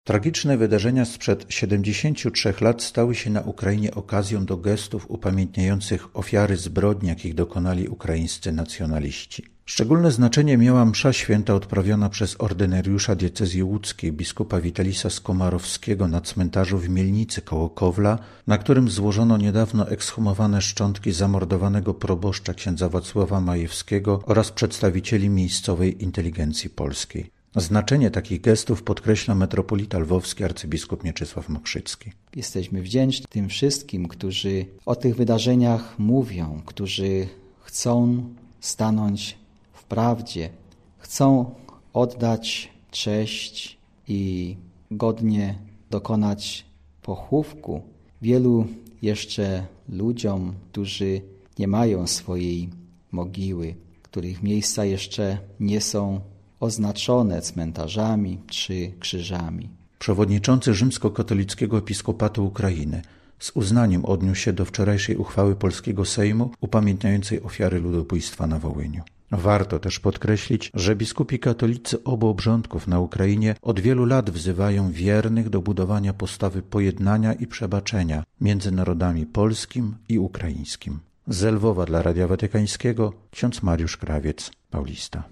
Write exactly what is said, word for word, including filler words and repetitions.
Tragiczne wydarzenia sprzed siedemdziesięciu trzech lat stały się na Ukrainie okazją do gestów upamiętniających ofiary zbrodni, jakich dokonali ukraińscy nacjonaliści. Szczególne znaczenie miała msza święta odprawiona przez ordynariusza diecezji łódzkiej biskupa Witalisa Skomarowskiego na cmentarzu w Mielnicy koło Kowla, na którym złożono niedawno ekshumowane szczątki zamordowanego proboszcza księdza Wacława Majewskiego oraz przedstawicieli miejscowej inteligencji polskiej. Znaczenie takich gestów podkreśla metropolita lwowski arcybiskup Mieczysław Mokrzycki. Jesteśmy wdzięczni tym wszystkim, którzy o tych wydarzeniach mówią, którzy chcą stanąć w prawdzie, chcą oddać cześć i godnie dokonać pochówku wielu jeszcze ludziom, którzy nie mają swojej mogiły, których miejsca jeszcze nie są oznaczone cmentarzami czy krzyżami. Przewodniczący rzymskokatolickiego episkopatu Ukrainy z uznaniem odniósł się do wczorajszej uchwały polskiego Sejmu upamiętniającej ofiary ludobójstwa na Wołyniu. Warto też podkreślić, że biskupi katolicy obu obrządków na Ukrainie od wielu lat wzywają wiernych do budowania postawy pojednania i przebaczenia między narodami polskim i ukraińskim. Z Lwowa dla Radia Watykańskiego ksiądz Mariusz Krawiec, Paulista.